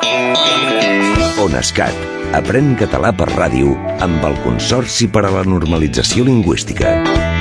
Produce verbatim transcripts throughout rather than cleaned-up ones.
ONESCAT. Aprèn català per ràdio amb el Consorci per a la Normalització Lingüística.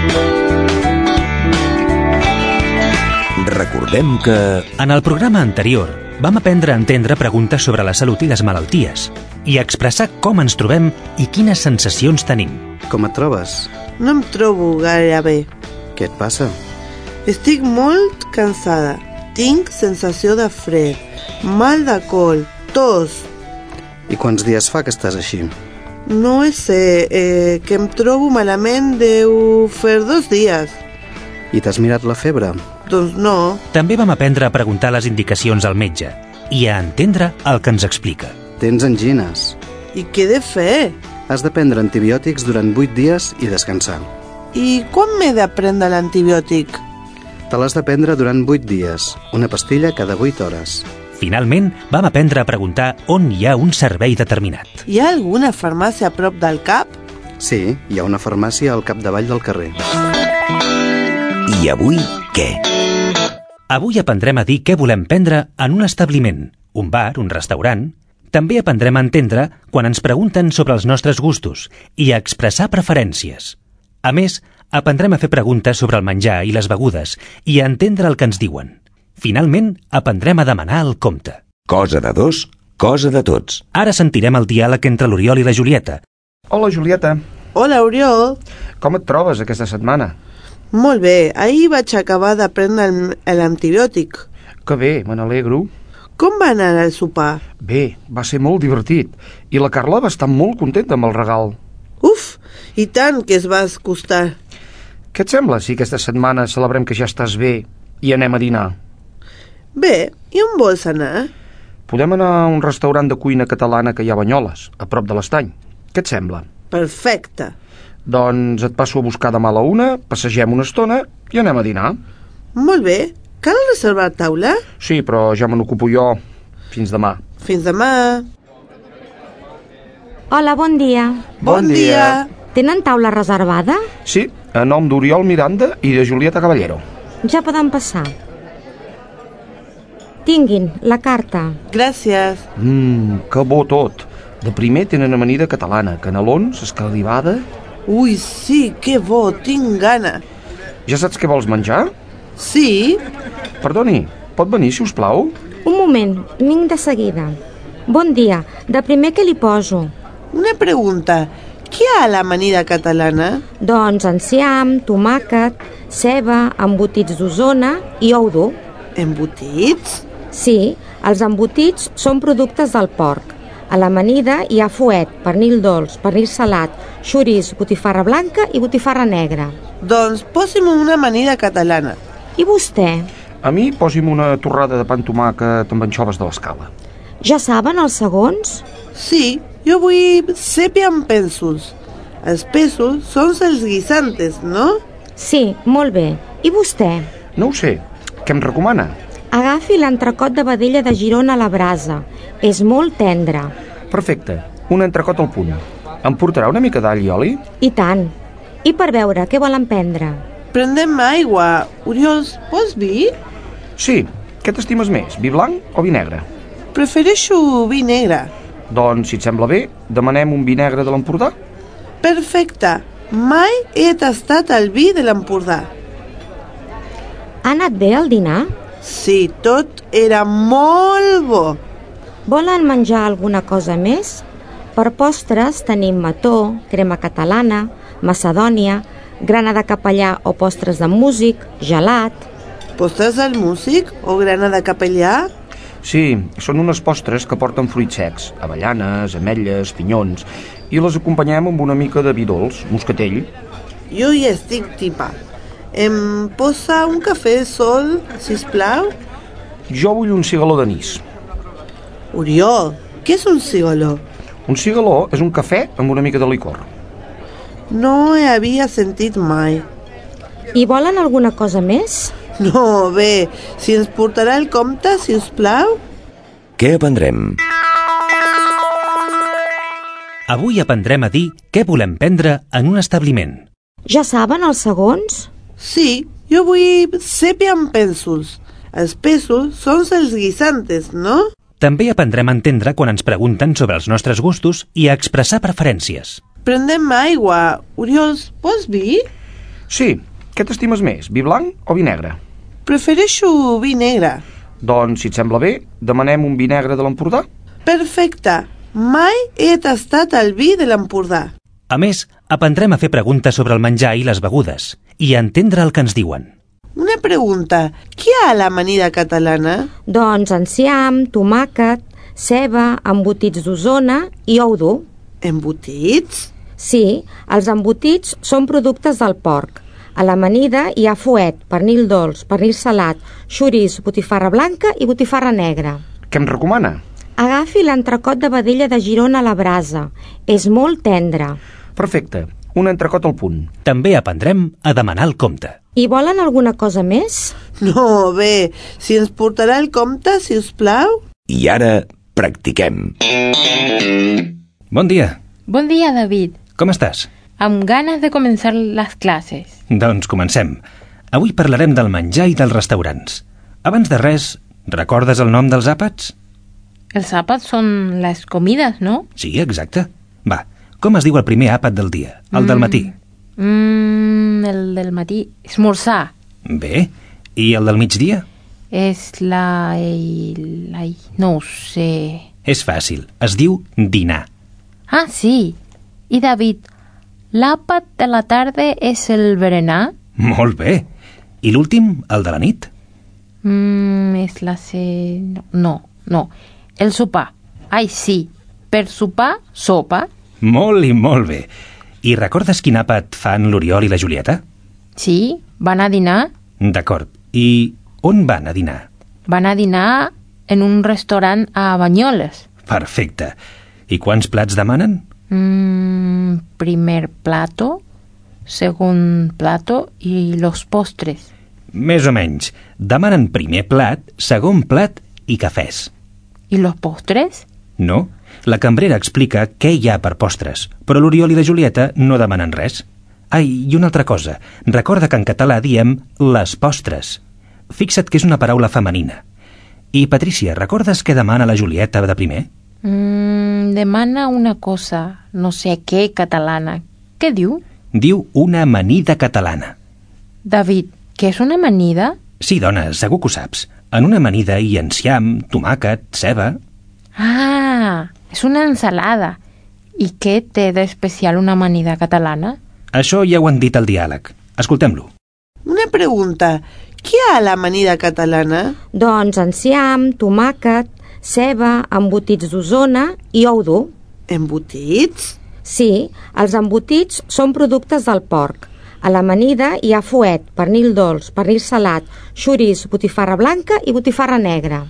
Recordem que... En el programa anterior vam aprendre a entendre preguntes sobre la salut i les malalties i a expressar com ens trobem i quines sensacions tenim. Com et trobes? No em trobo gaire bé. Què et passa? Estic molt cansada. Tinc sensació de fred, mal de col, tos. I quants dies fa que estàs així? No ho sé, eh, que em trobo malament deu fer dos dies. I t'has mirat la febre? Doncs no. També vam aprendre a preguntar les indicacions al metge i a entendre el que ens explica. Tens angines. I què he de fer? Has de prendre antibiòtics durant vuit dies i descansar. I quan m'he de prendre l'antibiòtic? Te l'has de prendre durant vuit dies, una pastilla cada vuit hores. Finalment, vam aprendre a preguntar on hi ha un servei determinat. Hi ha alguna farmàcia a prop del cap? Sí, hi ha una farmàcia al capdavall del carrer. I avui, què? Avui aprendrem a dir què volem prendre en un establiment, un bar, un restaurant. També aprendrem a entendre quan ens pregunten sobre els nostres gustos i a expressar preferències. A més, aprendrem a fer preguntes sobre el menjar i les begudes i a entendre el que ens diuen. Finalment, aprendrem a demanar el compte. Cosa de dos, cosa de tots. Ara sentirem el diàleg entre l'Oriol i la Julieta. Hola, Julieta. Hola, Oriol. Com et trobes aquesta setmana? Molt bé. Ahir vaig acabar de prendre l'antibiòtic. Que bé, me n'alegro. Com va anar el sopar? Bé, va ser molt divertit. I la Carla va estar molt contenta amb el regal. Uf, i tant que es va costar. Què et sembla si aquesta setmana celebrem que ja estàs bé i anem a dinar? Bé, i on vols anar? Podem anar a un restaurant de cuina catalana que hi ha a Banyoles, a prop de l'Estany. Què et sembla? Perfecte. Doncs et passo a buscar demà a la una, passegem una estona i anem a dinar. Molt bé. Cal reservar taula? Sí, però ja me n'ocupo jo. Fins demà. Fins demà. Hola, bon dia. Bon, bon dia. dia. Tenen taula reservada? Sí, a nom d'Oriol Miranda i de Julieta Caballero. Ja poden passar. Tinguin, la carta. Gràcies. Mmm, que bo tot. De primer tenen amanida catalana, canelons, escalivada... Ui, sí, que bo, tinc gana. Ja saps què vols menjar? Sí. Perdoni, pot venir, si us plau? Un moment, vinc de seguida. Bon dia, de primer què li poso? Una pregunta. Què hi ha a l'amanida catalana? Doncs enciam, tomàquet, ceba, embotits d'Osona i ou dur. Embotits? Sí, els embotits són productes del porc. A l'amanida hi ha fuet, pernil dolç, pernil salat, xoriç, botifarra blanca i botifarra negra. Doncs posi'm una amanida catalana. I vostè? A mi posi'm una torrada de pa amb tomàquet amb anxoves de l'Escala. Ja saben els segons? Sí, jo vull sèpia amb pènsols. Els pènsols són els guisantes, no? Sí, molt bé. I vostè? No ho sé. Què em recomana? Agafi l'entrecot de vedella de Girona a la brasa. És molt tendre. Perfecte. Un entrecot al punt. Em portarà una mica d'all i oli? I tant. I per beure, què volen prendre? Prendem aigua. Oriol, vols vi? Sí. Què t'estimes més, vi blanc o vi negre? Prefereixo vi negre. Doncs, si et sembla bé, demanem un vi negre de l'Empordà? Perfecte. Mai he tastat el vi de l'Empordà. Ha anat bé el dinar? Sí, tot era molt bo. Volen menjar alguna cosa més? Per postres tenim mató, crema catalana, macedònia, grana de capellà o postres de músic, gelat... Postres del músic o grana de capellà? Sí, són unes postres que porten fruits secs, avellanes, ametlles, pinyons, i les acompanyem amb una mica de vi dolç, moscatell. Jo hi estic tipa. Em posa un cafè sol, sisplau? Jo vull un cigaló d'anís. Oriol, què és un cigaló? Un cigaló és un cafè amb una mica de licor. No hi havia sentit mai. I volen alguna cosa més? No, bé, si ens portarà el compte, si us plau. Què aprendrem? Avui aprendrem a dir què volem prendre en un establiment. Ja saben els segons? Sí, jo vull sèpia amb pènsols. Els pènsols són els guisantes, no? També aprendrem a entendre quan ens pregunten sobre els nostres gustos i a expressar preferències. Prendem aigua. Oriol, vols vi? Sí. Què t'estimes més, vi blanc o vi negre? Prefereixo vi negre. Doncs, si et sembla bé, demanem un vi negre de l'Empordà. Perfecte. Mai he tastat el vi de l'Empordà. A més, aprendrem a fer preguntes sobre el menjar i les begudes i a entendre el que ens diuen. Una pregunta. Què hi ha a l'amanida catalana? Doncs enciam, tomàquet, ceba, embotits d'Osona i ou dur. Embotits? Sí, els embotits són productes del porc. A l'amanida hi ha fuet, pernil dolç, pernil salat, xoriç, botifarra blanca i botifarra negra. Què em recomana? Agafi l'entrecot de vedella de Girona a la brasa. És molt tendre. Perfecte. Un entrecot al punt. També aprendrem a demanar el compte. I volen alguna cosa més? No, bé, si ens portarà el compte, si us plau. I ara practiquem. Bon dia. Bon dia, David. Com estàs? Amb ganes de començar les classes. Doncs comencem. Avui parlarem del menjar i dels restaurants. Abans de res, recordes el nom dels àpats? Els àpats són les comides, no? Sí, exacte. Va, com es diu el primer àpat del dia? El del matí? Mm, el del matí. Esmorzar. Bé. I el del migdia? És la... la... no ho sé. És fàcil. Es diu dinar. Ah, sí. I David, l'àpat de la tarda és el berenar? Molt bé. I l'últim, el de la nit? Mm, és la... ce... no, no. El sopar. Ai, sí. Per sopar, sopa. Molt i molt bé. I recordes quin àpat fan l'Oriol i la Julieta? Sí, van a dinar. D'acord. I on van a dinar? Van a dinar en un restaurant a Banyoles. Perfecte. I quants plats demanen? Mm, primer plato, segon plato i los postres. Més o menys. Demanen primer plat, segon plat i cafès. I los postres? No. La cambrera explica què hi ha per postres, però l'Oriol i la Julieta no demanen res. Ai, i una altra cosa. Recorda que en català diem les postres. Fixa't que és una paraula femenina. I, Patrícia, recordes què demana la Julieta de primer? Mm, demana una cosa, no sé què, catalana. Què diu? Diu una amanida catalana. David, què és una amanida? Sí, dona, segur que ho saps. En una amanida hi ha enciam, tomàquet, ceba... Ah, és una ensalada. I què té d'especial una amanida catalana? Això ja ho han dit al diàleg. Escoltem-lo. Una pregunta. Què hi ha a l'amanida catalana? Doncs enciam, tomàquet, ceba, embotits d'Osona i ou dur. Embotits? Sí, els embotits són productes del porc. A l'amanida hi ha fuet, pernil dolç, pernil salat, xoriç, botifarra blanca i botifarra negra.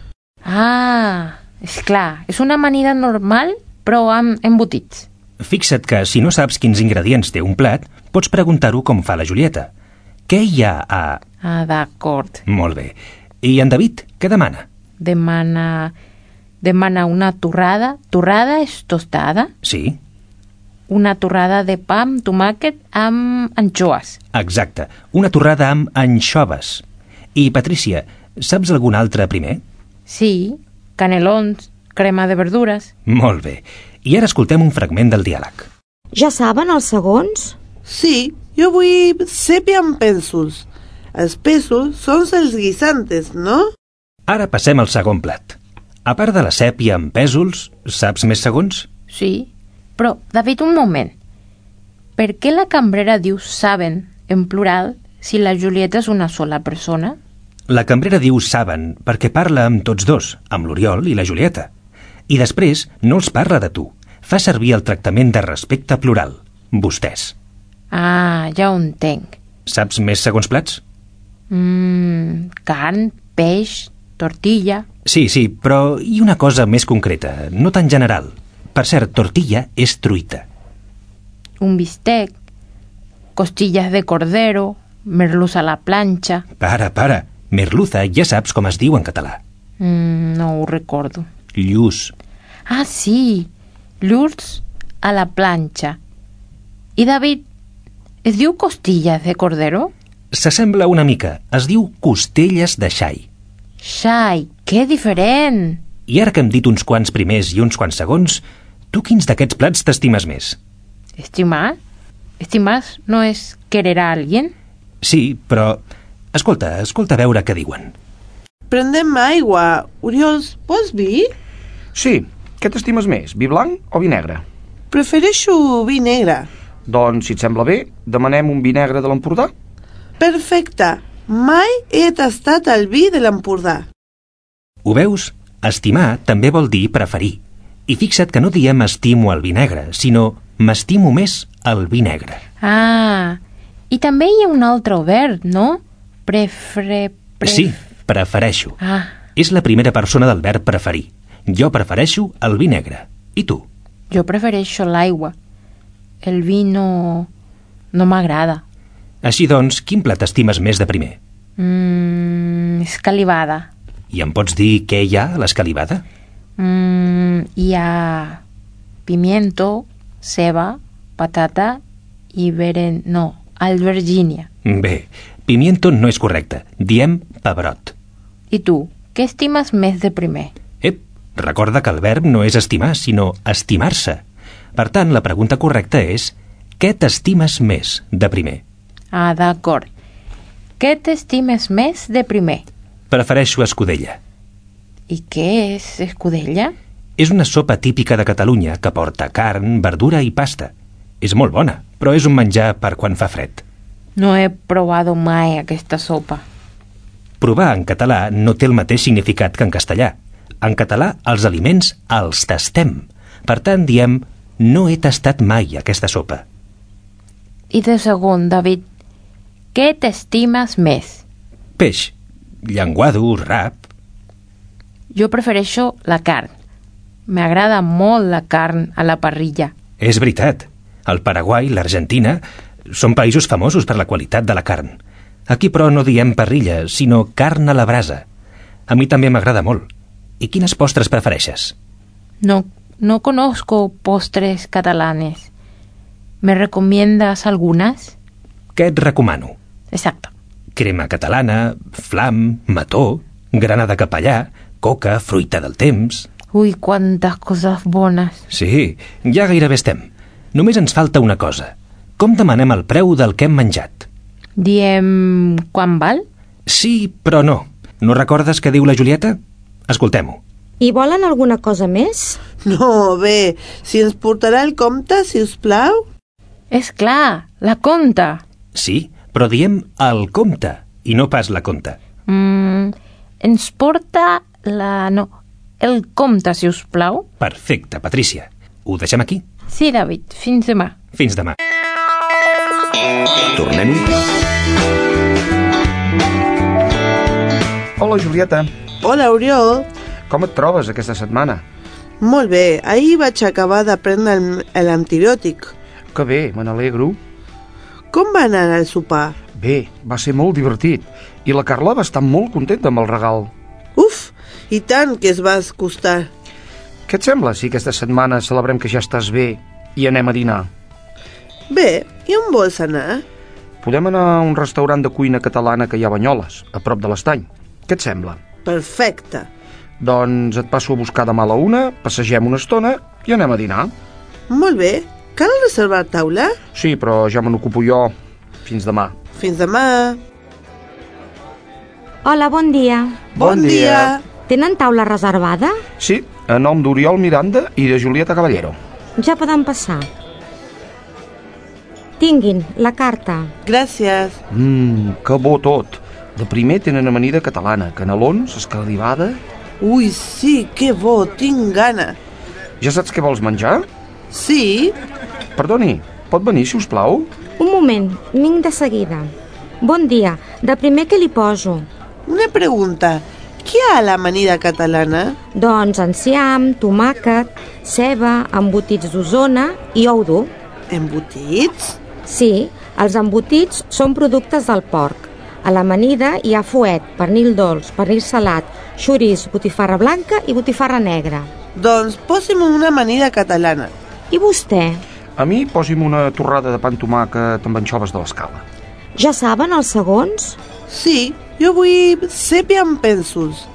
Ah, és clar, és una amanida normal, però amb embotits. Fixa't que si no saps quins ingredients té un plat, pots preguntar-ho com fa la Julieta. Què hi ha a... Ah, d'acord. Molt bé. I en David, què demana? Demana... demana una torrada. Torrada és tostada? Sí. Una torrada de pa amb tomàquet amb anxoves. Exacte, una torrada amb anxoves. I, Patrícia, saps algun altre primer? Sí, canelons, crema de verdures. Molt bé. I ara escoltem un fragment del diàleg. Ja saben els segons? Sí, jo vull sèpia amb pèsols. Els pèsols són els guisantes, no? Ara passem al segon plat. A part de la sèpia amb pèsols, saps més segons? Sí, però, David, un moment. Per què la cambrera diu saben, en plural, si la Julieta és una sola persona? La cambrera diu saben perquè parla amb tots dos, amb l'Oriol i la Julieta. I després no els parla de tu. Fa servir el tractament de respecte plural. Vostès. Ah, ja ho entenc. Saps més segons plats? Mm, carn, peix, tortilla... Sí, sí, però i una cosa més concreta, no tan general. Per cert, tortilla és truita. Un bistec, costillas de cordero, merluza a la planxa... Para, para. Merluza ja saps com es diu en català. Mm, no ho recordo. Lluç. Ah, sí, llurs a la planxa. I, David, es diu costillas de cordero? S'assembla una mica. Es diu costelles de xai. Xai, que diferent! I ara que hem dit uns quants primers i uns quants segons, tu quins d'aquests plats t'estimes més? ¿Estimar? ¿Estimar no es querer a alguien? Sí, però... Escolta, escolta a veure què diuen. Prendem aigua. Oriols, vols vi? Sí, què t'estimes més, vi blanc o vi negre? Prefereixo vi negre. Doncs, si et sembla bé, demanem un vi negre de l'Empordà. Perfecte. Mai he tastat el vi de l'Empordà. Ho veus? Estimar també vol dir preferir. I fixa't que no diem estimo el vi negre, sinó m'estimo més el vi negre. Ah, i també hi ha un altre verb, no? Prefre... Pref... Sí, prefereixo. Ah. És la primera persona del verb preferir. Jo prefereixo el vi negre. I tu? Jo prefereixo l'aigua. El vi no... no m'agrada. Així doncs, quin plat estimes més de primer? Mmm... escalivada. I em pots dir què hi ha a l'escalivada? Mmm... hi ha... pimiento, ceba, patata i beren... no, albergínia. Bé, pimiento no és correcte. Diem pebrot. I tu, què estimes més de primer? Ep, recorda que el verb no és estimar, sinó estimar-se. Per tant, la pregunta correcta és què t'estimes més de primer? Ah, d'acord. Què t'estimes més de primer? Prefereixo escudella. I què és escudella? És una sopa típica de Catalunya que porta carn, verdura i pasta. És molt bona, però és un menjar per quan fa fred. No he provat mai aquesta sopa. Provar en català no té el mateix significat que en castellà. En català, els aliments els tastem. Per tant, diem, no he tastat mai aquesta sopa. I de segon, David, què t'estimes més? Peix, llenguado, rap... Jo prefereixo la carn. M'agrada molt la carn a la parrilla. És veritat. El Paraguai, l'Argentina, són països famosos per la qualitat de la carn. Aquí, però, no diem parrilla, sinó carn a la brasa. A mi també m'agrada molt. I quines postres prefereixes? No, no conozco postres catalanes. ¿Me recomiendas algunas? Què et recomano? Exacto. Crema catalana, flam, mató, grana de capellà, coca, fruita del temps... Ui, quantes coses bones. Sí, ja gairebé estem. Només ens falta una cosa. Com demanem el preu del que hem menjat? Diem... quan val? Sí, però no. No recordes què diu la Julieta? Escoltem-ho. I volen alguna cosa més? No, bé, si ens portarà el compte, si us plau. És clar, la compta. Sí, però diem el compte i no pas la compta. Mm, ens porta la... no, el compte, si us plau. Perfecte, Patrícia. Ho deixem aquí? Sí, David, fins demà. Fins demà. Tornem-hi? Hola, Julieta. Hola, Oriol. Com et trobes aquesta setmana? Molt bé, ahir vaig acabar de prendre el- l'antibiòtic. Que bé, me n'alegro. Com va anar el sopar? Bé, va ser molt divertit. I la Carla va estar molt contenta amb el regal. Uf, i tant que es va acostar. Què et sembla si aquesta setmana celebrem que ja estàs bé i anem a dinar? Bé, i on vols anar? Podem anar a un restaurant de cuina catalana que hi ha a Banyoles, a prop de l'Estany. Què et sembla? Perfecte. Doncs et passo a buscar demà a la una, passegem una estona i anem a dinar. Molt bé. Cal reservar taula? Sí, però ja me n'ocupo jo. Fins demà. Fins demà. Hola, bon dia. Bon dia. Tenen taula reservada? Sí, a nom d'Oriol Miranda i de Julieta Caballero. Ja poden passar. Tinguin, la carta. Gràcies. Mmm, que bo tot. De primer tenen amanida catalana, canelons, escalivada... Ui, sí, que bo, tinc gana. Ja saps què vols menjar? Sí? Perdoni, pot venir, si us plau? Un moment, vinc de seguida. Bon dia, de primer què li poso? Una pregunta. Què hi ha a l'amanida catalana? Doncs enciam, tomàquet, ceba, embotits d'Osona i ou dur. Embotits? Sí, els embotits són productes del porc. A l'amanida hi ha fuet, pernil dolç, pernil salat, xoriç, botifarra blanca i botifarra negra. Doncs posi'm una amanida catalana. I vostè? A mi posi'm una torrada de pa amb tomàquet amb anxoves de l'Escala. Ja saben els segons? Sí, jo vull sèpia amb pènsols.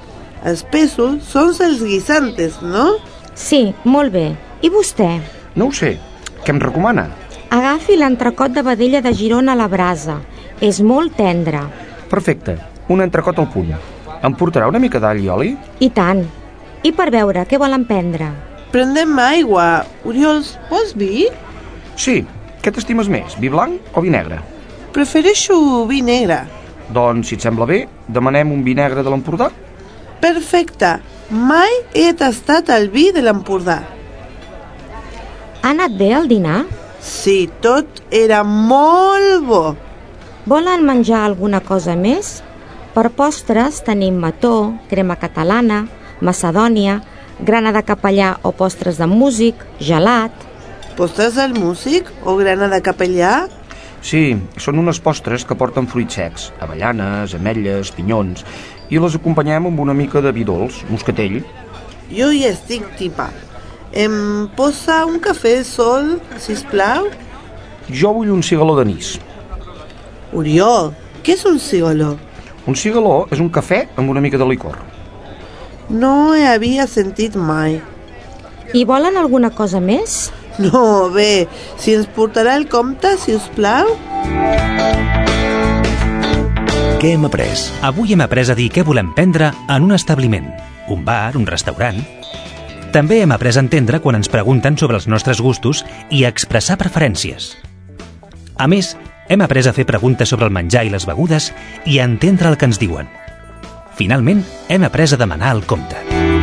Els pèsols són els guisantes, no? Sí, molt bé. I vostè? No ho sé. Què em recomana? Agafi l'entrecot de vedella de Girona a la brasa. És molt tendre. Perfecte. Un entrecot al punt. Em portarà una mica d'all i oli? I tant. I per beure, què volen prendre? Prendem aigua. Oriols, vols vi? Sí. Què t'estimes més, vi blanc o vi negre? Prefereixo vi negre. Doncs, si et sembla bé, demanem un vi negre de l'Empordà. Perfecte. Mai he tastat el vi de l'Empordà. Ha anat bé el dinar? Sí, tot era molt bo. Volen menjar alguna cosa més? Per postres tenim mató, crema catalana, macedònia, grana de capellà o postres de músic, gelat. Postres del músic o grana de capellà? Sí, són unes postres que porten fruits secs, avellanes, ametlles, pinyons, i les acompanyem amb una mica de vi dolç, moscatell. Jo hi estic tipa. Em posa un cafè sol, sisplau? Jo vull un cigaló d'anís. Oriol, què és un cigaló? Un cigaló és un cafè amb una mica de licor. No hi havia sentit mai. I volen alguna cosa més? No, bé, si ens portarà el compte, si us plau. Què hem après? Avui hem après a dir què volem prendre en un establiment, un bar, un restaurant. També hem après a entendre quan ens pregunten sobre els nostres gustos i a expressar preferències. A més, hem après a fer preguntes sobre el menjar i les begudes i a entendre el que ens diuen. Finalment, hem après a demanar el compte.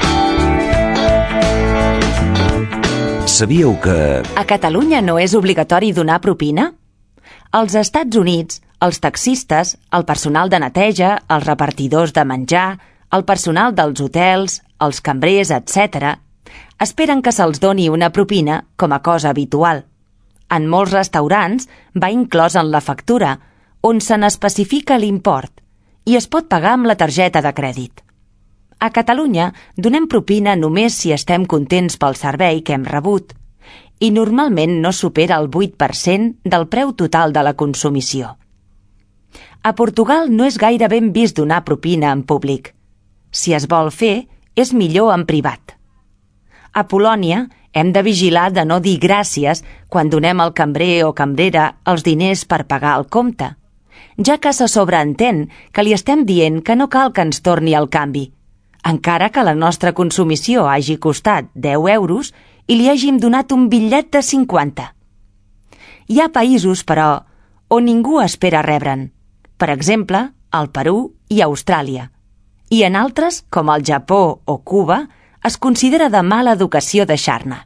Sabíeu que... A Catalunya no és obligatori donar propina? Als Estats Units, els taxistes, el personal de neteja, els repartidors de menjar, el personal dels hotels, els cambrers, etcètera, esperen que se'ls doni una propina com a cosa habitual. En molts restaurants va inclòs en la factura, on se n'especifica l'import, i es pot pagar amb la targeta de crèdit. A Catalunya donem propina només si estem contents pel servei que hem rebut, i normalment no supera el vuit per cent del preu total de la consumició. A Portugal no és gaire ben vist donar propina en públic. Si es vol fer, és millor en privat. A Polònia hem de vigilar de no dir gràcies quan donem al cambrer o cambrera els diners per pagar el compte, ja que se sobreentén que li estem dient que no cal que ens torni el canvi, encara que la nostra consumició hagi costat deu euros i li hàgim donat un bitllet de cinquanta. Hi ha països, però, on ningú espera rebre'n, per exemple, al Perú i Austràlia, i en altres, com el Japó o Cuba, es considera de mala educació deixar-ne.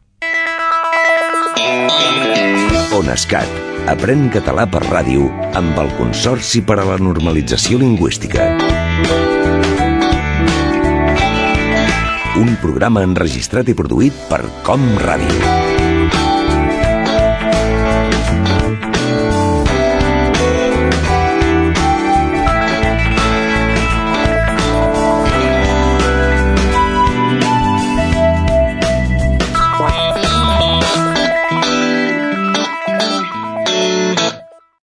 ONESCAT. Aprèn català per ràdio amb el Consorci per a la Normalització Lingüística. Un programa enregistrat i produït per Com Ràdio.